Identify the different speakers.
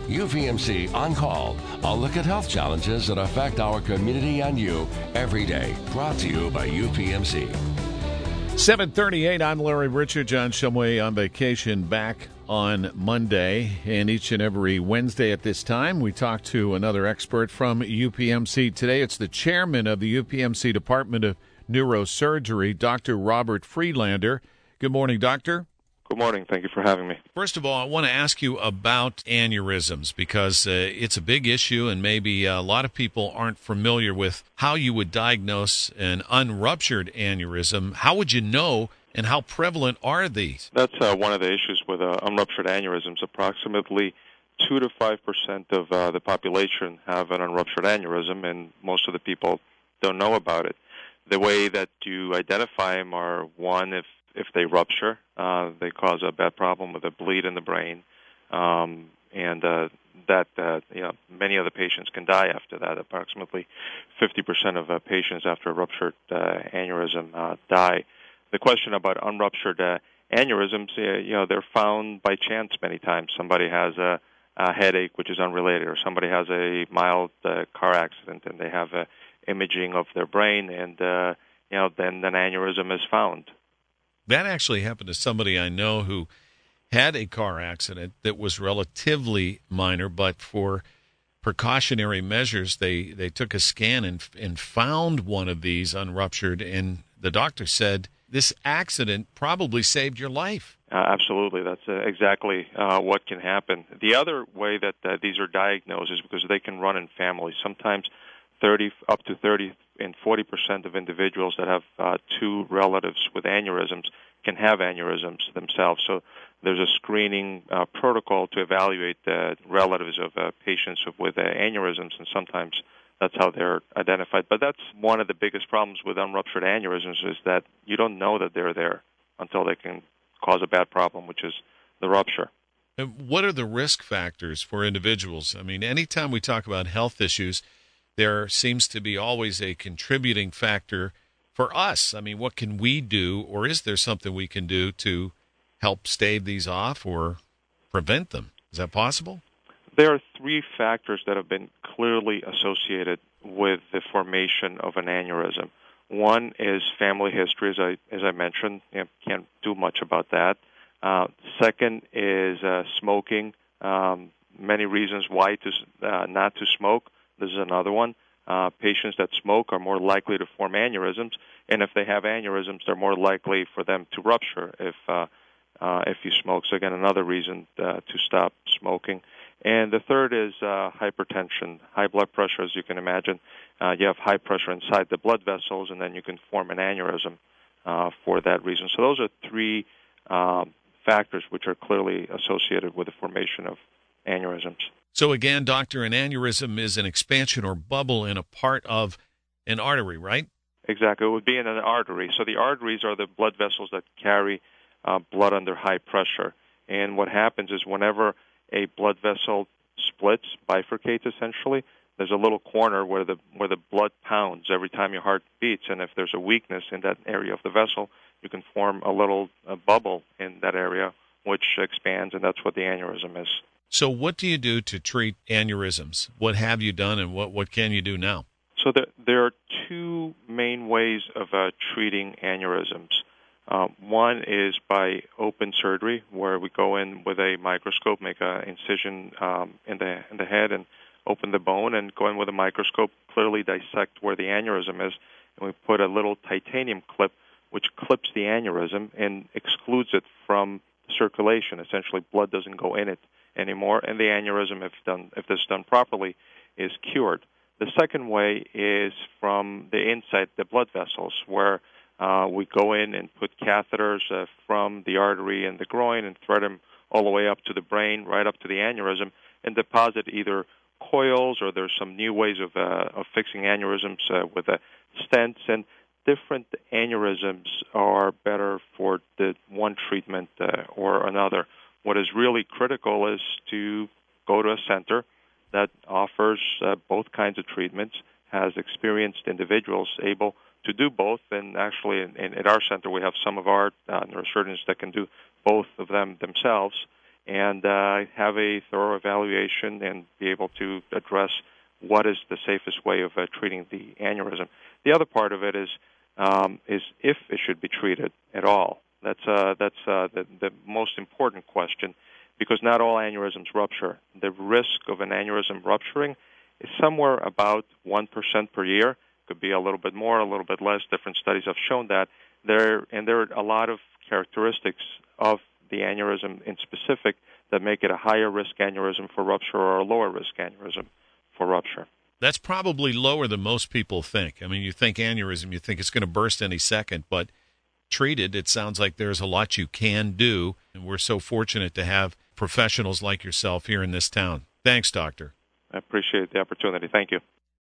Speaker 1: UPMC On Call, a look at health challenges that affect our community and you every day. Brought to you by UPMC.
Speaker 2: 7:38, I'm Larry Richard. John Shumway on vacation, back on Monday. And each and every Wednesday at this time, we talk to another expert from UPMC. Today, it's the chairman of the UPMC Department of Neurosurgery, Dr. Robert Friedlander. Good morning, doctor.
Speaker 3: Good morning. Thank you for having me.
Speaker 2: First of all, I want to ask you about aneurysms because it's a big issue, and maybe a lot of people aren't familiar with how you would diagnose an unruptured aneurysm. How would you know, and how prevalent are these?
Speaker 3: That's one of the issues with unruptured aneurysms. Approximately 2 to 5% of the population have an unruptured aneurysm, and most of the people don't know about it. The way that you identify them are, one, if they rupture, they cause a bad problem with a bleed in the brain, and many of the patients can die after that. Approximately 50% of patients after a ruptured aneurysm die. The question about unruptured aneurysms, they're found by chance many times. Somebody has a headache, which is unrelated, or somebody has a mild car accident, and they have imaging of their brain, and then an aneurysm is found.
Speaker 2: That actually happened to somebody I know who had a car accident that was relatively minor, but for precautionary measures, they took a scan and found one of these unruptured, and the doctor said, this accident probably saved your life.
Speaker 3: Absolutely. That's exactly what can happen. The other way that these are diagnosed is because they can run in families. Sometimes up to 30 and 40% of individuals that have two relatives with aneurysms can have aneurysms themselves. So there's a screening protocol to evaluate the relatives of patients with aneurysms, and sometimes that's how they're identified. But that's one of the biggest problems with unruptured aneurysms, is that you don't know that they're there until they can cause a bad problem, which is the rupture.
Speaker 2: And what are the risk factors for individuals? I mean, anytime we talk about health issues, there seems to be always a contributing factor for us. I mean, what can we do, or is there something we can do to help stave these off or prevent them? Is that possible?
Speaker 3: There are three factors that have been clearly associated with the formation of an aneurysm. One is family history, as I mentioned. Can't do much about that. Second is smoking. Many reasons why not to smoke. This is another one. Patients that smoke are more likely to form aneurysms, and if they have aneurysms, they're more likely for them to rupture if you smoke. So again, another reason to stop smoking. And the third is hypertension, high blood pressure. As you can imagine, you have high pressure inside the blood vessels, and then you can form an aneurysm for that reason. So those are three factors which are clearly associated with the formation of aneurysms.
Speaker 2: So again, doctor, an aneurysm is an expansion or bubble in a part of an artery, right?
Speaker 3: Exactly. It would be in an artery. So the arteries are the blood vessels that carry blood under high pressure. And what happens is whenever a blood vessel splits, bifurcates essentially, there's a little corner where the blood pounds every time your heart beats. And if there's a weakness in that area of the vessel, you can form a little bubble in that area, which expands, and that's what the aneurysm is.
Speaker 2: So what do you do to treat aneurysms? What have you done, and what can you do now?
Speaker 3: So there are two main ways of treating aneurysms. One is by open surgery, where we go in with a microscope, make an incision in the head, and open the bone, and go in with a microscope, clearly dissect where the aneurysm is, and we put a little titanium clip which clips the aneurysm and excludes it from circulation. Essentially, blood doesn't go in it anymore, and the aneurysm, if this is done properly, is cured. The second way is from the inside the blood vessels, where we go in and put catheters from the artery and the groin and thread them all the way up to the brain, right up to the aneurysm, and deposit either coils, or there's some new ways of fixing aneurysms with stents. And different aneurysms are better for the one treatment or another. What is really critical is to go to a center that offers both kinds of treatments, has experienced individuals able to do both. And actually, at our center, we have some of our neurosurgeons that can do both of them themselves. and have a thorough evaluation and be able to address what is the safest way of treating the aneurysm. The other part of it is if it should be treated at all. That's the most important question, because not all aneurysms rupture. The risk of an aneurysm rupturing is somewhere about 1% per year. Could be a little bit more, a little bit less. Different studies have shown that. There are a lot of characteristics of the aneurysm in specific that make it a higher risk aneurysm for rupture or a lower risk aneurysm for rupture.
Speaker 2: That's probably lower than most people think. I mean, you think aneurysm, you think it's going to burst any second, but treated, it sounds like there's a lot you can do, and we're so fortunate to have professionals like yourself here in this town. Thanks, Doctor.
Speaker 3: I appreciate the opportunity. Thank you.